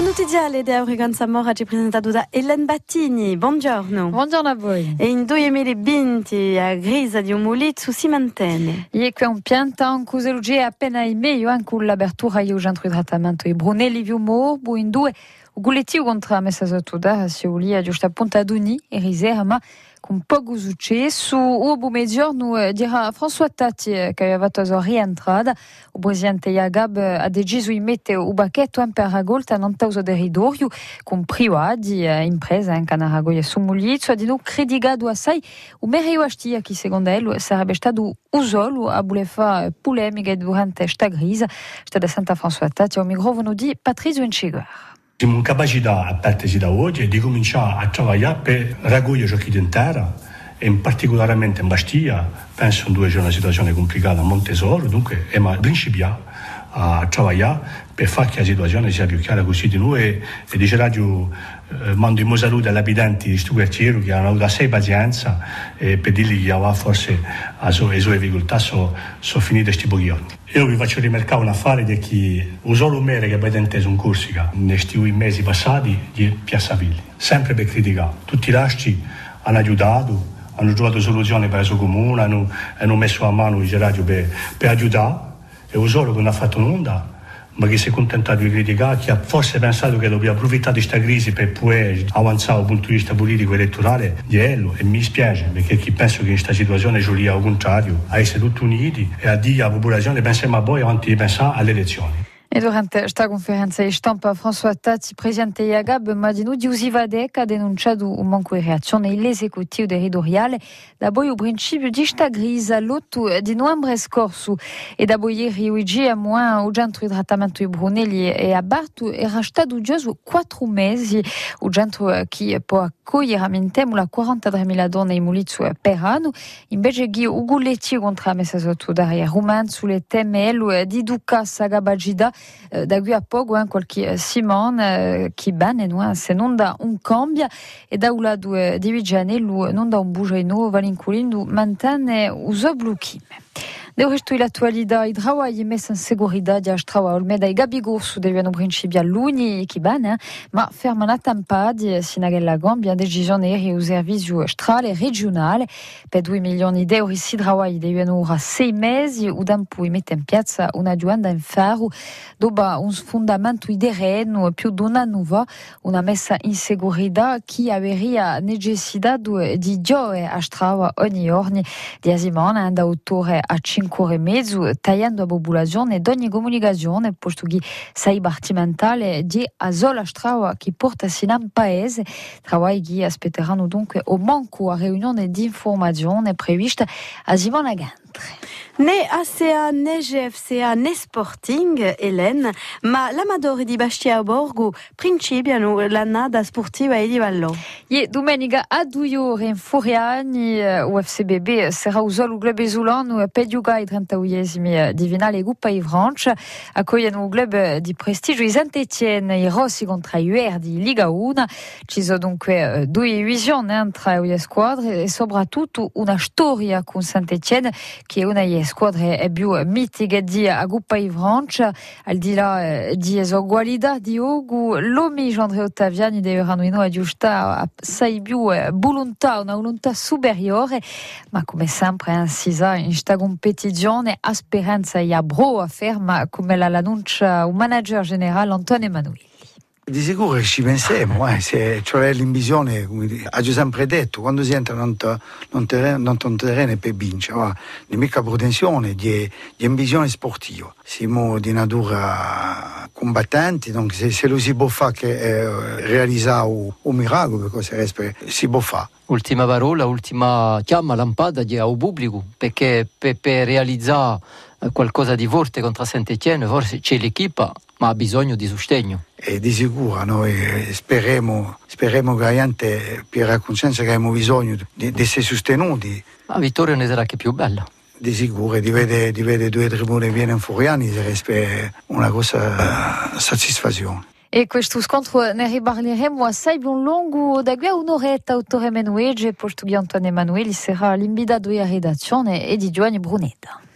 Notiziale di Frequenza Mora ci presentato da Ellen Battini. Buongiorno. Buongiorno a voi. E in 2020 a Grisa di Umulizzo si mantenne. E qui un pianta un cuselugie appena in meglio anche con l'apertura io centro di trattamento i Brunelli Viumo, in due uguletti contro la messa sotto da si ulia giusto a Ponta Duni e riserva con poco successo. O buon mezzogiorno dirà François Tati che aveva fatto rientrata. Il presidente Iagab ha deciso di mettere un bacchetto per ragolta non tauso del ridorio con privati imprese in Canaragoia su Mulizzo di non credicato assai un meglio astia che secondo lui sarebbe stato usolo a voler fare polemiche durante questa crisi. Sta da Santa François Tati al microfono di Patrizio Inciguer. Siamo in capacità, a partire da oggi, di cominciare a lavorare per raccogliere giochi d'intera e in particolarmente in Bastia. Penso che c'è una situazione complicata a Montesoro, dunque è principiare a lavorare per fare che la situazione sia più chiara così di noi e dice radio mando i miei saluti agli abitanti di questo quartiere che hanno avuto assai pazienza e per dirgli che forse le sue difficoltà sono finite questi pochi giorni. Io vi faccio rimarcare un affare di chi usò l'umere che avete inteso in Corsica nei mesi passati di Piazza Villi, sempre per criticare. Tutti i rasti hanno aiutato, hanno trovato soluzioni per il suo comune, hanno messo a mano il radio per aiutare e usò che non ha fatto nulla, ma che si è contentato di criticare, che ha forse pensato che dobbiamo approfittare di questa crisi per poi avanzare dal punto di vista politico e elettorale di Ello, e mi dispiace perché chi penso che in questa situazione giuria al contrario, a essere tutti uniti e a dire alla popolazione pensiamo a voi avanti di pensare alle elezioni. E durante questa conferenza di stampa François Tati, presidente Iagab, Madino di Usivadec ha denunciato un manco di reazione dell'esecutivo territoriale da poi il principio di questa crisi l'8 di novembre scorso e da poi ieri oggi a moins il centro di trattamento di Brunelli e a Bartu era stato già 4 mesi il centro che può accogliere a Mintemo 43.000 donne in Mulizzo per anno invece che il gulletti contro la messa sotto d'aria Roman sulle teme di Duca Sagabagida da qui a poco qualche Simone che bene se non da un cambia e da un lato di Vigianello non da un bugiano valincolino mantenne uso bluchime. De resto l'attualità i travagli messa in sicurezza di Astrava Olmeda e Gabigorso devono principiare luni che bene ma ferma la tampadi sinagella Gambia decisione ieri al servizio strale regionale per 2 milioni di euro si travagli devono ora 6 mesi o tempo mette in piazza una giuanda in ferro dopo un sfondamento di terreno più di un anno fa una messa in sicurezza che avrebbe necessità di gioia Astrava ogni giorno di asimana da autore a 5 ore e mezzo, tagliando la popolazione ed ogni comunicazione, posto che sei dipartimentale di Azola Strava che porta sino in paese, travagli che aspetteranno dunque o manco a riunione di informazione prevista a Simona Gantre. Né ACA, né GFCA, né Sporting, Hélène, ma l'amadori di Bastia Borgo principiano l'annata sportiva e di Vallo. E domenica a 2 ore in Furiani, UFCBB sarà usato il club esulano per giocare i 38esimi di finale Coppa di Francia, accogliendo un club di prestigio di Saint-Étienne, i Rossi contro i UR di Liga 1. Ci sono dunque 2 visioni tra le squadre e soprattutto una storia con Saint-Étienne che è una delle squadre più mitiche di Coppa di Francia, al di là di esugualità di Ogu, l'Omi Andrea Ottaviani dovranno in aggiustare assai più volontà, una volontà superiore, ma come sempre insisa in questa competizione a speranza e a broa ferma come l'annuncia il manager generale Antonio Emanuele. Di sicuro ci pensiamo, se cioè l'ambizione, ha già sempre detto, quando si entra in un terreno per vincere, di mica pretensione, di ambizione sportiva. Siamo di natura combattenti, donc se lo si può fare che realizzare un miracolo, perché si può fare. Ultima parola, ultima chiama lampada al pubblico, perché per realizzare qualcosa di forte contro Saint-Étienne forse c'è l'equipa, ma ha bisogno di sostegno. E di sicuro noi speriamo che la gente per coscienza che abbiamo bisogno di essere sostenuti. La vittoria ne sarà che più bella. Di sicuro, di vedere 2 tribune piene in Furiani sarebbe una cosa soddisfazione. E questo scontro ne riparleremo assai più lungo da qui a un'oretta, autore Menuege, posto che Antonio Emanuele sarà l'invitato della redazione e di Giovanni Brunetta.